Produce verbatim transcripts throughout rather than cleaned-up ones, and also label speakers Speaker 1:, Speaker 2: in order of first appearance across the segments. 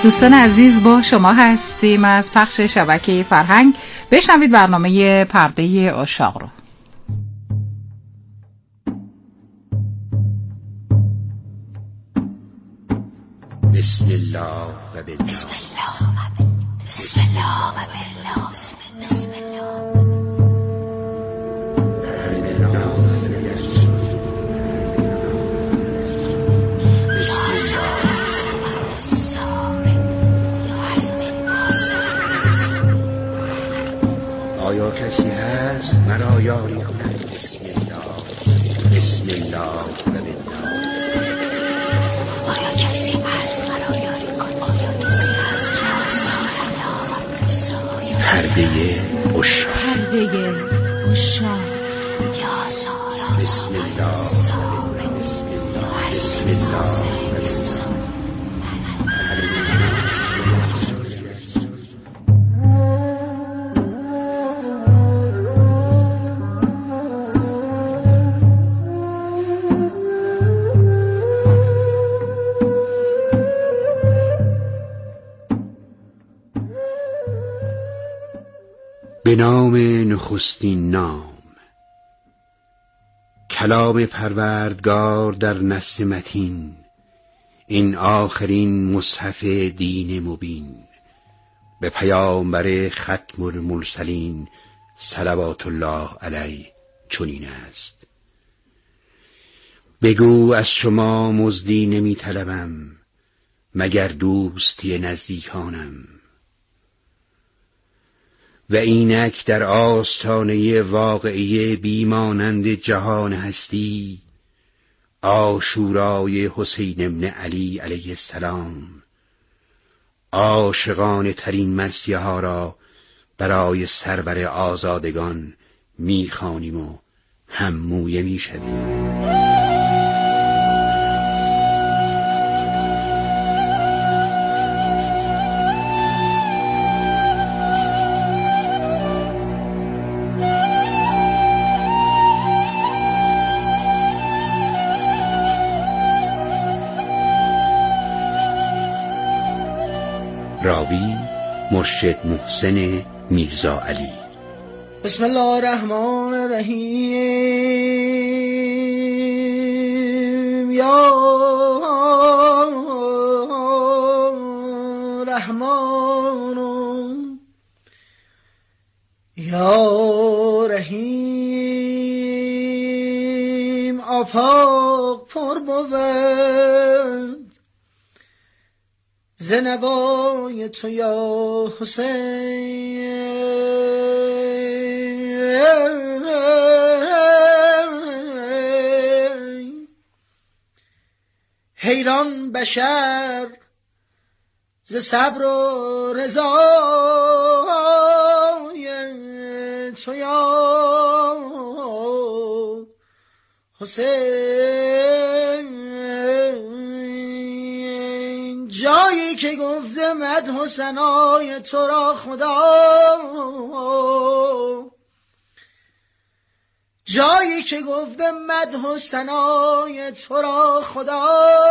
Speaker 1: دوستان عزیز، با شما هستیم از پخش شبکه فرهنگ. بشنوید برنامه پرده عشاق رو.
Speaker 2: بسم الله و بالله.
Speaker 3: بسم الله و بالله. بسم الله و بالله. بسم الله.
Speaker 2: آیا کسی هست مرا یاری کند؟ بسم الله. بسم الله و بالله.
Speaker 3: آیا کسی هست مرا یاری کند؟ آیا کسی هست مرا سارا؟
Speaker 2: پرده عشاق.
Speaker 1: پرده عشاق.
Speaker 3: یا سارا.
Speaker 2: بسم الله و بالله. بسم الله. بسم الله و بالله. به نام نخستین نام، کلام پروردگار در نص متین، این آخرین مصحف دین مبین، به پیامبر ختم المرسلین صلوات الله علیه چنین است: بگو از شما مزدی نمی طلبم مگر دوستی نزدیکانم، و اینک در آستانه واقعه بیمانند جهان هستی، عاشورای حسین ابن علی علیه السلام، عاشقانه ترین مرثیه ها را برای سرور آزادگان میخوانیم و هممویه میشویم. راوی مرشد محسن میرزا علی.
Speaker 4: بسم الله الرحمن الرحیم. یا رحمان یا رحیم، آفاق پر بود ز نوای تو یا حسین، حیران بشر ز صبر و رضای تو یا حسین، جایی که گفته مدح و ثنای تو را خدا، جایی که گفته مدح و ثنای تو را خدا،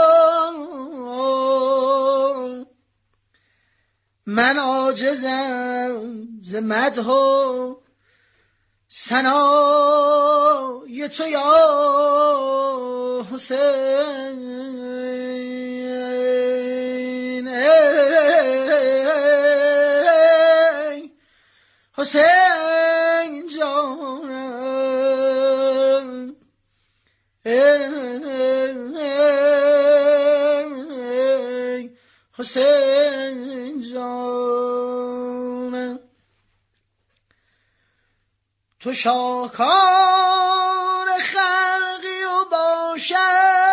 Speaker 4: من عاجزم ز مدح و ثنای تو یا حسین. ای حسین جانم، ای حسین جانم، تو شاکار خلقی و باشد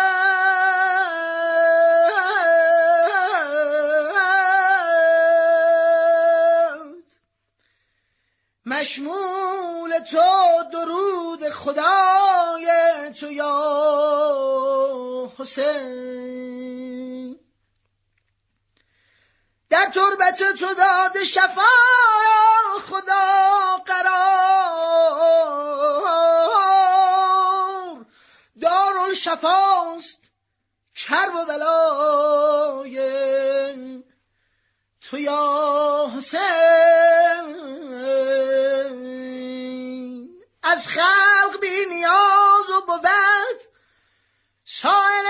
Speaker 4: مشمول تو درود خدای تو یا حسین، در تربت تو داد شفا خدا قرار، دارالشفاست کرب و بلای تو یا حسین از خلق بی نیاز و بود شاعر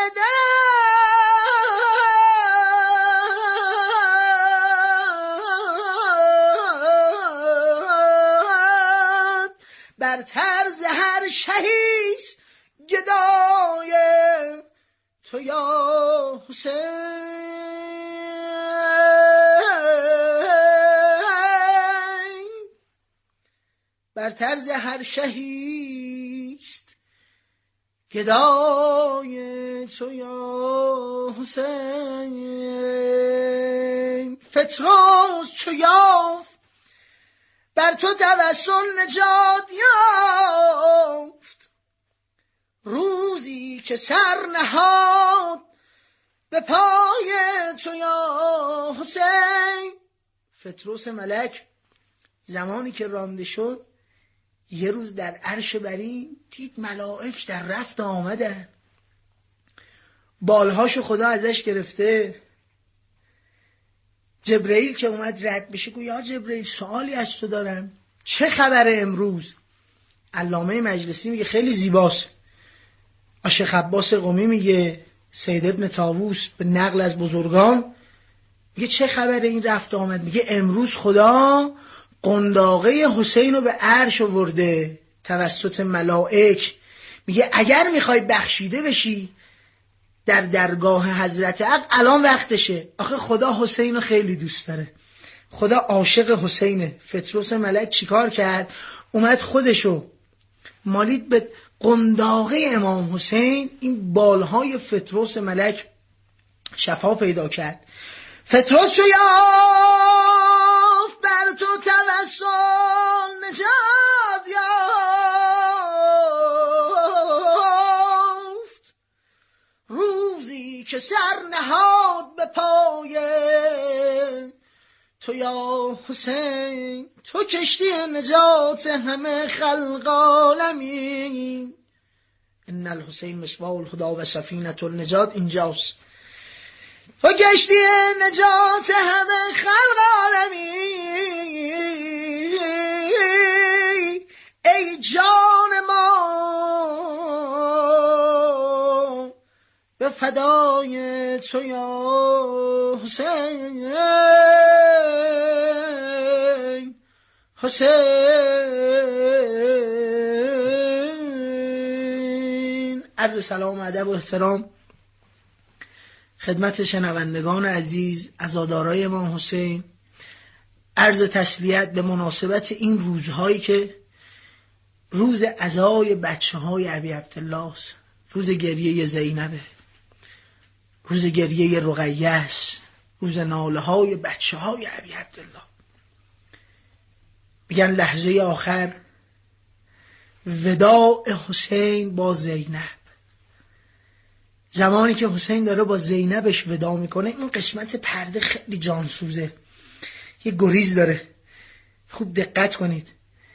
Speaker 4: درد بر طرز هر شهیست گدای تو یا حسین بر طرز هر شهیست گدای تو یا حسین فتراس چو یافت بر تو توسل نجات یافت روزی که سر نهاد به پای تو یا حسین. فتروس ملک زمانی که رانده شد یه روز در عرش برین دید ملائک در رفت آمدن، بالهاشو خدا ازش گرفته. جبرئیل که اومد رد بشه گفت یا جبرئیل سوالی از تو دارم، چه خبره امروز؟ علامه مجلسی میگه خیلی زیباست. شیخ عباس قمی میگه، سید ابن طاووس به نقل از بزرگان میگه چه خبره این رفت آمد؟ میگه امروز خدا قنداقه حسین رو به عرش آورده توسط ملائک. میگه اگر میخوای بخشیده بشی در درگاه حضرت حق الان وقتشه. آخه خدا حسین رو خیلی دوست داره، خدا عاشق حسینه. فتروس ملک چیکار کرد؟ اومد خودشو مالید به قنداقه امام حسین. این بالهای فتروس ملک شفا پیدا کرد. فتروس شو یافت بر تو توسل نجات یافت روزی که سر نهاد به پای تو یا حسین. تو کشتی نجات همه خلق عالمین. ان الحسین مصباح الهدی و سفینة النجات. اینجاست تو کشتی نجات همه خلق عالمین. ای جان ما به فدای تو یا حسین. حسین عرض سلام و ادب و احترام خدمت شنوندگان عزیز، عزادارای امام حسین. عرض تسلیت به مناسبت این روزهایی که روز عزای بچه های ابی عبدالله است، روز گریه زینبه، روز گریه رقیه است، روز ناله های بچه های ابی عبدالله. میگن لحظه آخر وداع حسین با زینب، زمانی که حسین داره با زینبش ودا میکنه. این قسمت پرده خیلی جانسوزه، یه گریز داره، خوب دقت کنید.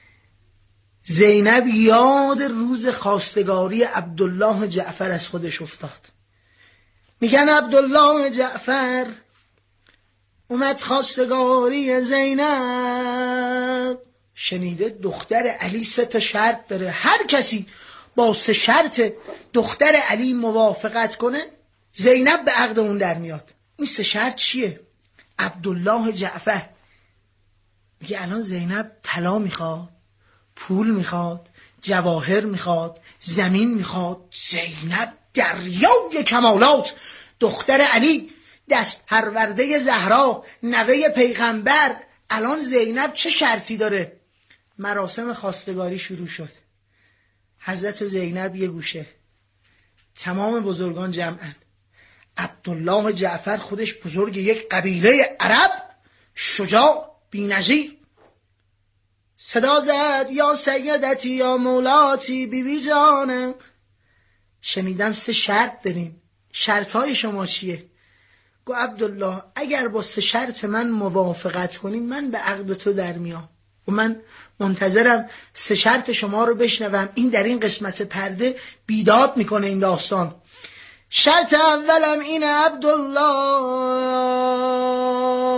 Speaker 4: زینب یاد روز خواستگاری عبدالله جعفر از خودش افتاد. میگن عبدالله جعفر اومد خواستگاری زینب، شنیده دختر علی سه تا شرط داره، هر کسی با سه شرط دختر علی موافقت کنه زینب به عقد اون در میاد. این سه شرط چیه؟ عبدالله جعفر میگه الان زینب طلا میخواد، پول میخواد، جواهر میخواد، زمین میخواد. زینب دریای کمالات، دختر علی، دست پرورده زهرا، نوه پیغمبر. الان زینب چه شرطی داره؟ مراسم خواستگاری شروع شد. حضرت زینب یه گوشه، تمام بزرگان جمعن. عبدالله جعفر خودش بزرگ یک قبیله عرب، شجاع بی‌نظیر، صدا زد یا سیدتی یا مولاتی بیبی جانم. شنیدم سه شرط داریم، شرطهای شما چیه؟ گو عبدالله اگر با سه شرط من موافقت کنین من به عقد تو در میام و من منتظرم سه شرط شما رو بشنوم. این در این قسمت پرده بیداد میکنه این داستان. شرط اولم اینه عبدالله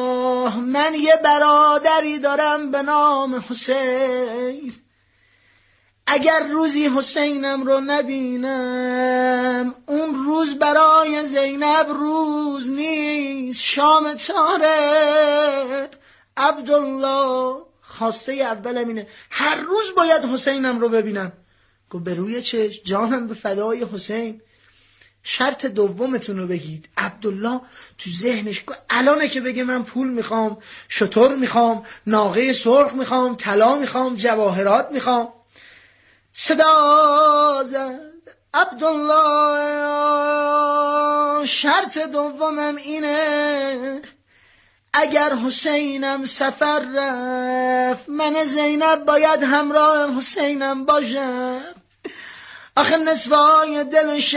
Speaker 4: من یه برادری دارم به نام حسین، اگر روزی حسینم رو نبینم اون روز برای زینب روز نیست. شام تاره عبدالله، خواسته اولم اینه هر روز باید حسینم رو ببینم. گفت به روی چشم، جانم به فدای حسین. شرط دومتون رو بگید. عبدالله تو ذهنش گفت الانه که بگه من پول میخوام، شتر میخوام، ناقه سرخ میخوام، طلا میخوام، جواهرات میخوام. صدا زد عبدالله شرط دومم اینه اگر حسینم سفر رفت من زینب باید همراه حسینم باشم. آخه نصفای دل شب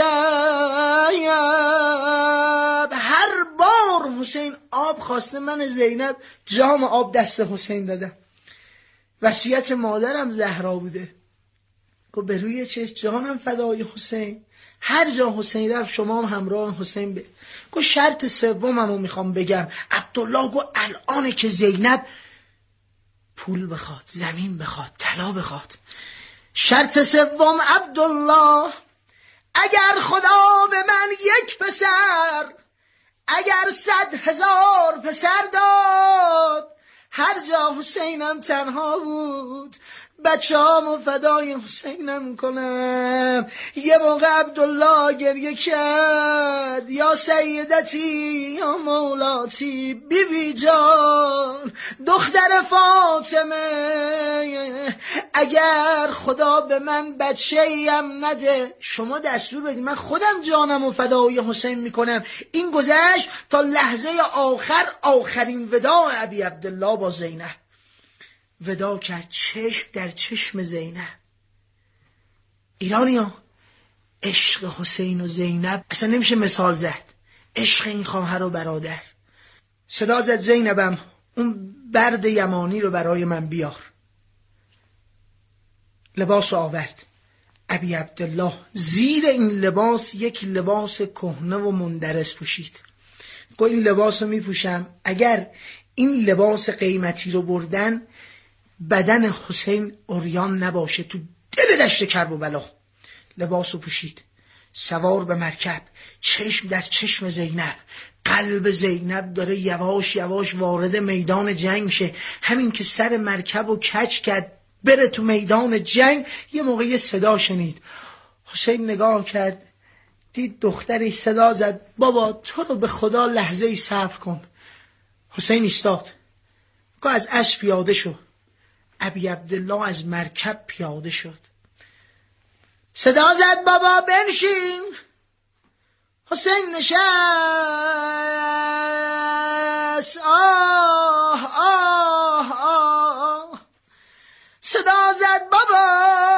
Speaker 4: هر بار حسین آب خواسته من زینب جام آب دست حسین دادم. وصیت مادرم زهرا بوده. گفت به روی چشم، جانم فدای حسین، هر جا حسین رفت شما هم همراه حسین به. گفت شرط سومم رو میخوام بگم. عبدالله گفت الانه که زینب پول بخواد، زمین بخواد، طلا بخواد. شرط سوم عبدالله اگر خدا به من یک پسر، اگر صد هزار پسر داد، هر جا حسینم تنها بود بچه‌هامو فدای حسینم کنم. یه موقع عبدالله گریه کرد یا سیدتی یا مولاتی، بی بی جان دختر فاطمه، اگر خدا به من بچه‌ایم نده شما دستور بدید من خودم جانمو فدای حسین میکنم. این گذشت تا لحظه آخر، آخرین وداع ابی عبدالله با زینب. ودا کرد چشم در چشم زینب. ایرانی‌ها عشق حسین و زینب اصلا نمیشه مثال زد. عشق این خواهر و برادر. صدا زد زینبم اون برد یمانی رو برای من بیار. لباس آورد. ابی عبدالله زیر این لباس یک لباس کهنه و مندرس پوشید. گفت این لباس رو میپوشم، اگر این لباس قیمتی رو بردن بدن حسین عریان نباشه تو دل دشت کرب و بلا. لباس رو پوشید، سوار به مرکب، چشم در چشم زینب. قلب زینب داره یواش یواش وارد میدان جنگ میشه. همین که سر مرکب رو کج کرد بره تو میدان جنگ، یه موقع یه صدا شنید. حسین نگاه کرد دید دخترش، صدا زد بابا تو رو به خدا لحظه ای صبر کن. حسین ایستاد، گفت از اسب پیاده شو. ابی عبدالله از مرکب پیاده شد. صدا زد بابا بنشین. حسین نشست. آه آه آه. صدا زد بابا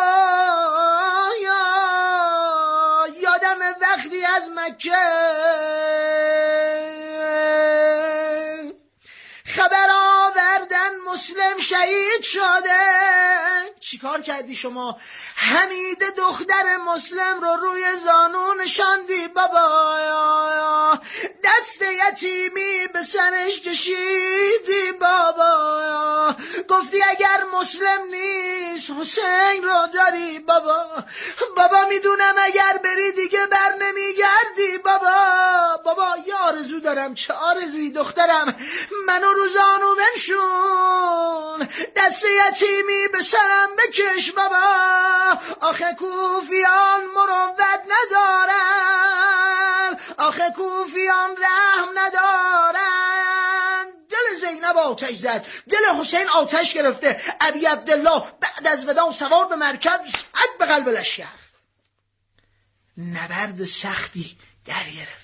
Speaker 4: یا یادم وقتی از مکه خبر آوردن مسلم شهید شده. چیکار کردی شما؟ حمیده دختر مسلم رو روی زانو نشاندی بابا، دست یتیمی به سرش کشیدی بابا، گفتی اگر مسلم نیست حسین رو داری بابا. بابا میدونم اگر بری دیگه بر نمیگردی بابا. بابا یه آرزو دارم. چه آرزوی دخترم؟ منو رو زانو بنشون، دست یتیمی به سرم بکش بابا. آخه کوفیان مروت ندارن، آخه کوفیان رحم ندارن. دل زینب آتش زد، دل حسین آتش گرفته. ابی عبدالله بعد از وداع سوار به مرکب زد به قلب لشکر. نبرد سختی در گرفت.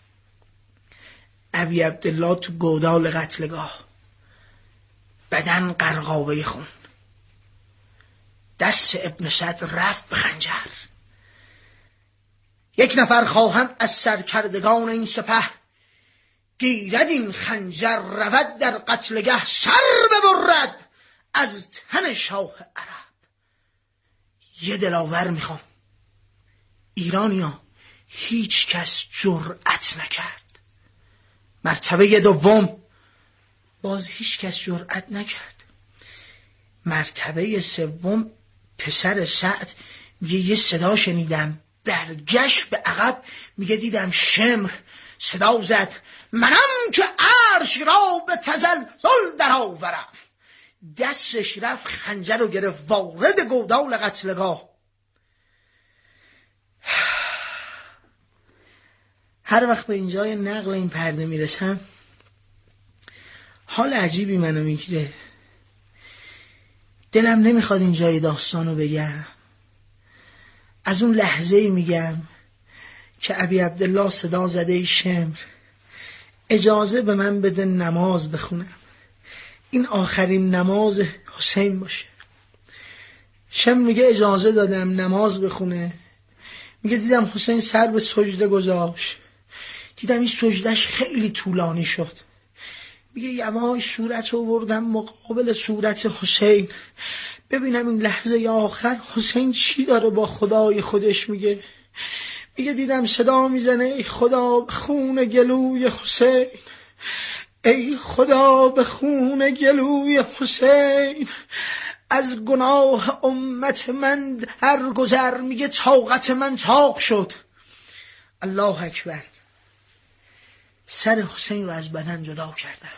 Speaker 4: ابی عبدالله تو گودال قتلگاه، بدن قرقابه خون، دست ابن سعد رفت به خنجر. یک نفر خواهم از سرکردگان این سپه، گیرد این خنجر رود در قتلگه، سر ببرد از تن شاه عرب. یه دلاور میخوام. ایرانیا هیچ کس جرأت نکرد. مرتبه دوم باز هیچ کس جرأت نکرد. مرتبه سوم پسر سعد میگه یه صدا شنیدم، برگشت به عقب، میگه دیدم شمر صدا زد منم که عرش را به تزلزل در آورم. دستش رفت خنجر رو گرفت وارد گودال قتلگاه. هر وقت به اینجای نقل این پرده میرسم حال عجیبی منو میگیره. دلم نمیخواد اینجای داستانو بگم. از اون لحظه‌ای میگم که ابی عبدالله صدا زده ای شمر اجازه به من بده نماز بخونم، این آخرین نماز حسین باشه. شمر میگه اجازه دادم نماز بخونه. میگه دیدم حسین سر به سجده گذاشت، دیدم این سجدهش خیلی طولانی شد. میگه یواش صورت رو بردم مقابل صورت حسین ببینم این لحظه آخر حسین چی داره با خدای خودش میگه. میگه دیدم صدا میزنه ای خدا به خون گلوی حسین، ای خدا به خون گلوی حسین، از گناه امت من هر گذر. میگه طاقت من طاق شد. الله اکبر. سر حسین رو از بدن جدا کردم،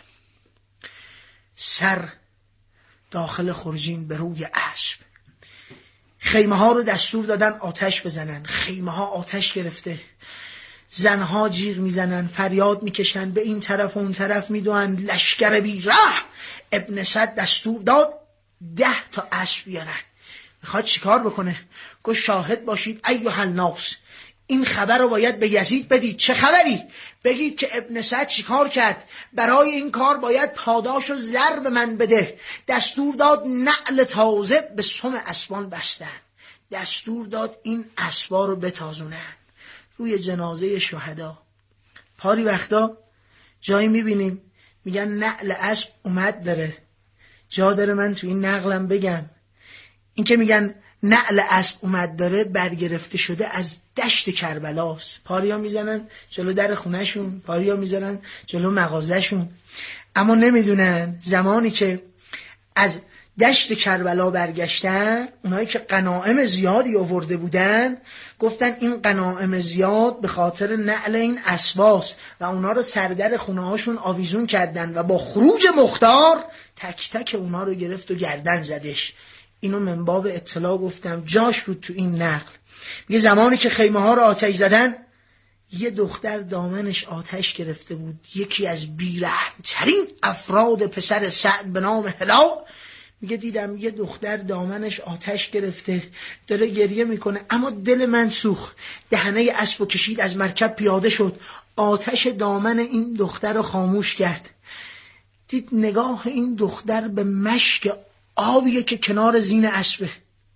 Speaker 4: سر داخل خرجین به روی اسب. خیمه ها رو دستور دادن آتش بزنن. خیمه ها آتش گرفته، زنها جیغ میزنن، فریاد میکشن، به این طرف و اون طرف میدوئن. لشکر بی ره. ابن سعد دستور داد ده تا اسب بیارن. میخواد چیکار بکنه؟ گفت شاهد باشید ایها الناس، این خبر رو باید به یزید بدید. چه خبری؟ بگید که ابن سعد چیکار کرد، برای این کار باید پاداش و زر به من بده. دستور داد نعل تازه به سم اسبان بستن، دستور داد این اسبا رو بتازونن روی جنازه شهدا. پاری وقتا جایی میبینیم میگن نعل اسب اومد داره، جا داره من تو این نقلم بگم این که میگن نعل اسب اومد داره برگرفته شده از دشت کربلاست. پاریا میزنن جلو در خونهشون، پاریا میزنن جلو مغازهشون، اما نمیدونن زمانی که از دشت کربلا برگشتن، اونایی که غنایم زیادی آورده بودن گفتن این غنایم زیاد به خاطر نعل این اسباست و اونا رو سردر خونه هاشون آویزون کردن و با خروج مختار تک تک اونا رو گرفت و گردن زدش. اینو من باب اطلاع گفتم، جاش بود تو این نقل. میگه زمانی که خیمه ها رو آتش زدن یه دختر دامنش آتش گرفته بود، یکی از بیرحم‌ترین افراد پسر سعد به نام هلال. میگه دیدم یه دختر دامنش آتش گرفته داره گریه میکنه، اما دل من سوخت. دهنه اسبو کشید، از مرکب پیاده شد، آتش دامن این دختر رو خاموش کرد. دید نگاه این دختر به مشک آبیه که کنار زین اسبه.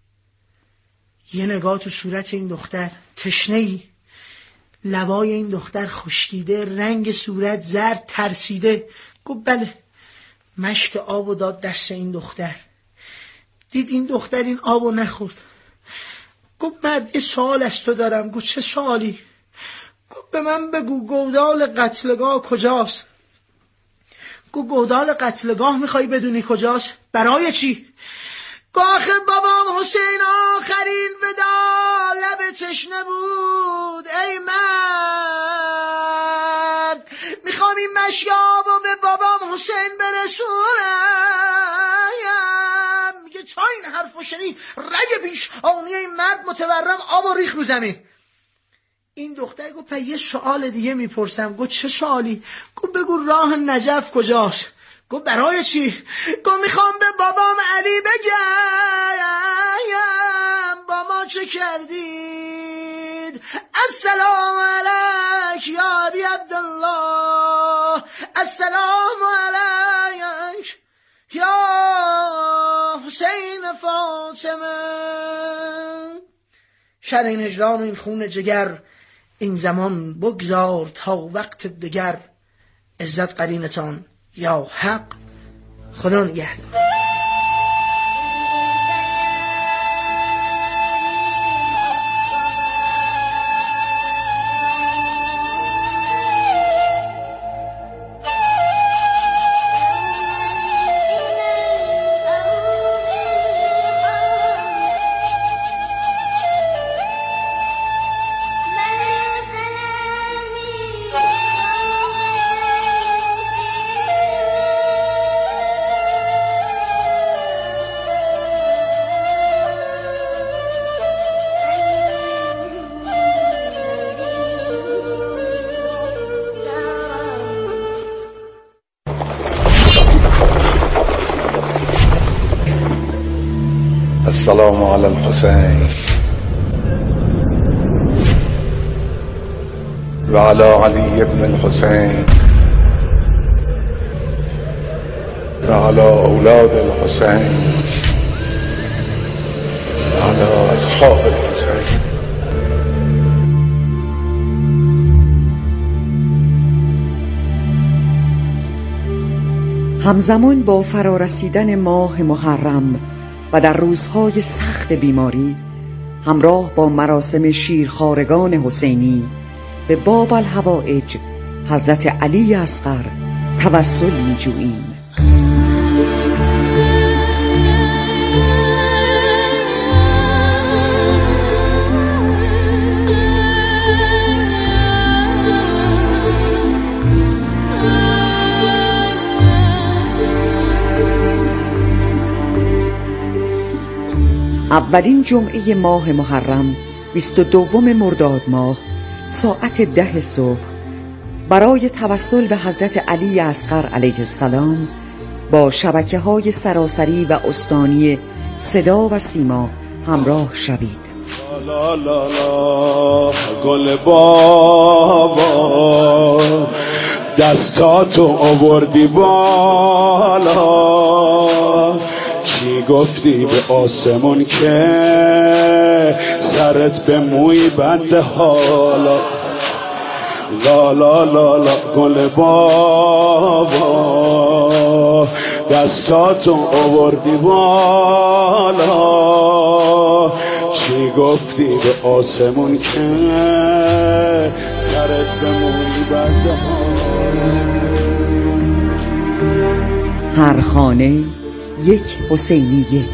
Speaker 4: یه نگاه تو صورت این دختر، تشنه‌ای، لبای این دختر خشکیده، رنگ صورت زرد ترسیده. گفت بله. مشک آبو داد دست این دختر. دید این دختر این آبو نخورد. گفت مرد یه سوال از تو دارم. گفت چه سوالی؟ گفت به من بگو گودال قتلگاه کجاست؟ گفت گودال قتلگاه میخوای بدونی کجاست؟ برای چی؟ گفت آخه بابام حسین آخرین ودا لب تشنه بود، ای مرد میخوام این مشیابو به بابام حسین برسونم. میگه تا این حرفو شنید رگ پیش آنی این مرد متورم آب ریخ رو زمین. این دختر گفت یه سوال دیگه میپرسم. گفت چه سوالی؟ گفت بگو راه نجف کجاست؟ گفت برای چی؟ گفت میخوام به بابام علی بگم با ما چه کردید. السلام علیک یا ابی عبدالله، السلام علیک یا حسین فاطمه. شر این هجران و این خون جگر این زمان بگذار تا وقت دگر. عزت قرینتان یا حق. خدا نگهدار.
Speaker 5: السلام علی الحسین و علی علی ابن الحسین و علی اولاد الحسین و علی اصحاب الحسین.
Speaker 6: همزمان با فرارسیدن ماه محرم و در روزهای سخت بیماری، همراه با مراسم شیرخوارگان حسینی به باب الحوائج حضرت علی اصغر توسل می جوییم. اولین جمعه ماه محرم بیست و دوم مرداد ماه ساعت ده صبح برای توسل به حضرت علی اصغر علیه السلام با شبکه های سراسری و استانی صدا و سیما همراه شوید.
Speaker 7: لا لا لا گل بابا دستاتو آوردی بالا، چی گفتی به آسمون که سرت به موی بنده حالا. لا لا لا لا گل بابا دستاتو آوردی بالا، چی گفتی به آسمون که سرت به موی بنده حالا.
Speaker 6: هر خانه یک حسینیه.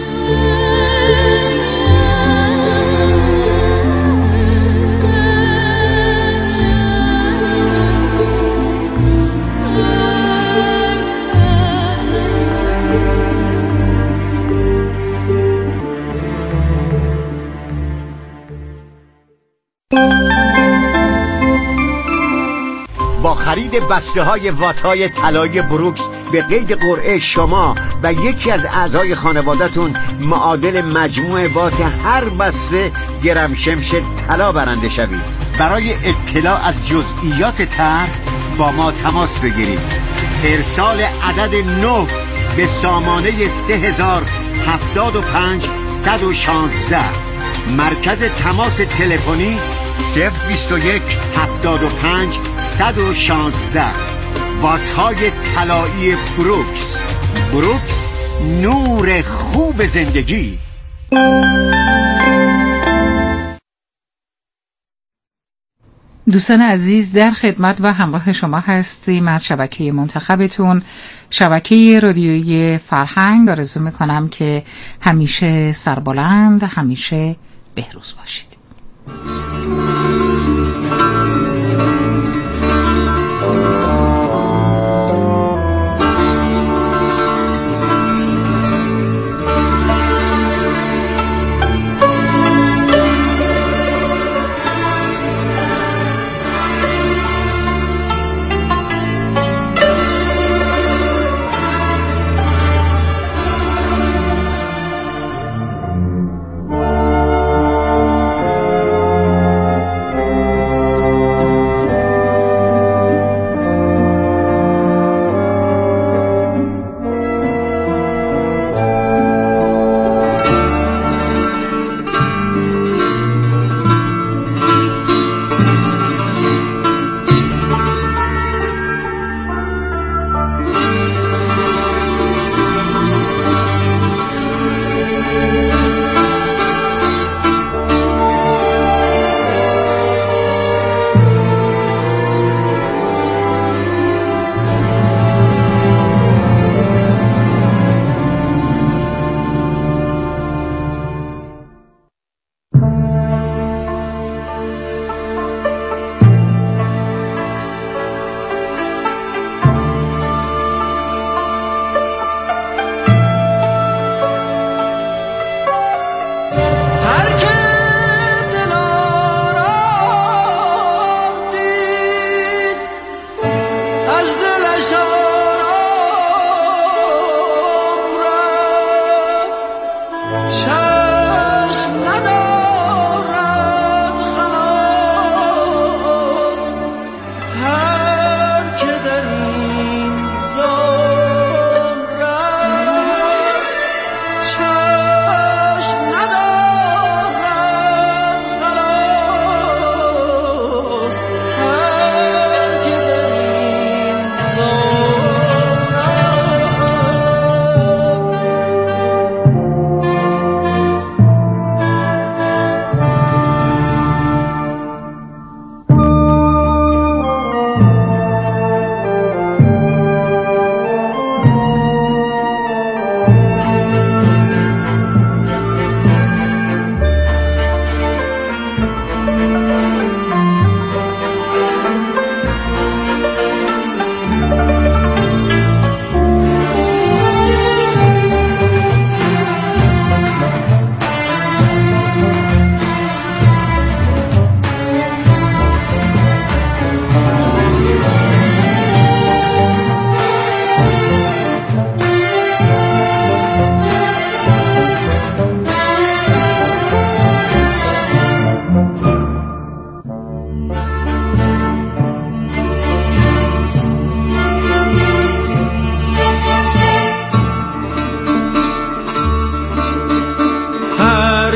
Speaker 8: با خرید بسته های وات های طلای بروکس به قید قرعه شما و یکی از اعضای خانواده‌تون معادل مجموع وات هر بسته گرم شمش طلا برنده شوید. برای اطلاع از جزئیات طرح با ما تماس بگیرید. ارسال عدد نه به سامانه سه هزار هفتاد و پنج صد و شانزده. مرکز تماس تلفنی صفر بیست و یک هفتاد و پنج صد و شانزده. وات‌های طلایی بروکس. بروکس، نور خوب زندگی.
Speaker 1: دوستان عزیز، در خدمت و همراه شما هستیم از شبکه منتخبتون، شبکه رادیویی فرهنگ. آرزو میکنم که همیشه سربلند، همیشه بهروز باشید.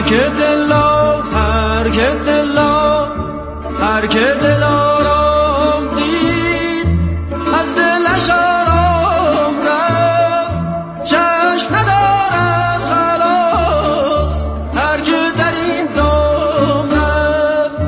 Speaker 9: که دلا هر که دلا هر که دلارام دید از دلش آرام رفت چشم ندارد خلاص هر که در این دام رفت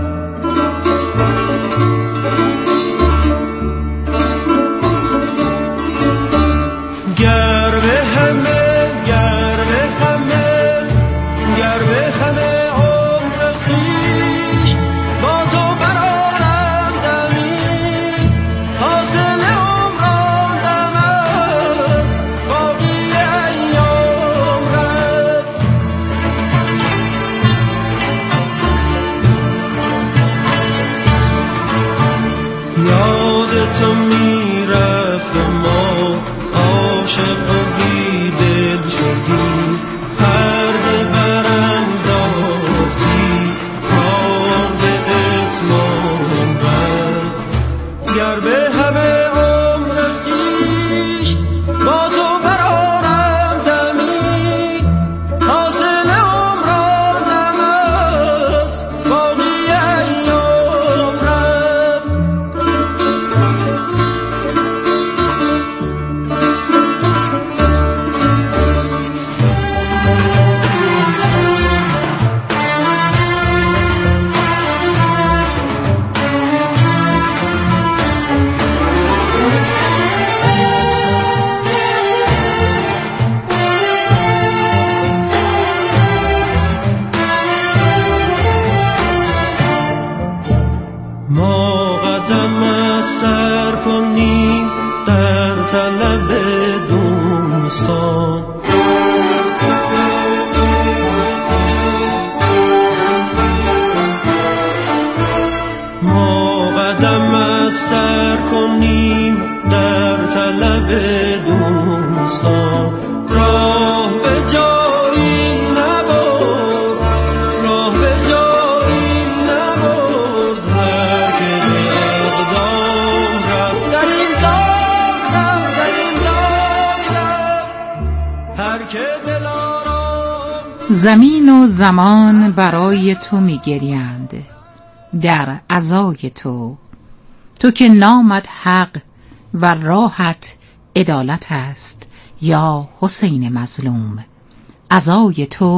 Speaker 9: گر به همه گر به همه گر به همه عمر خویش با تو برآرم دمی حاصل عمرم دم است باقی ایام رفت یاد تو میرفت ما عاشق و بیدل شدی پرده برانداختی کار به اتمام رفت گر به همه عمر خویش با تو برآرم دمی حاصل عمرم دم است باقی ایام رفت ما قدم از سر کنیم در طلب دوستان ما قدم از سر کنیم در طلب دوستان راه به جایی نبرد راه به جایی نبرد هر که به اقدام رفت در این دام رفت در این دام رفت هر که دلارام
Speaker 1: زمین و زمان برای تو میگریند در عزای تو تو که نامت حق و راحت عدالت است یا حسین مظلوم عزای تو